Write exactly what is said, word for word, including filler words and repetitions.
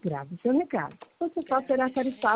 Grave o seu recado. Você só será tarifado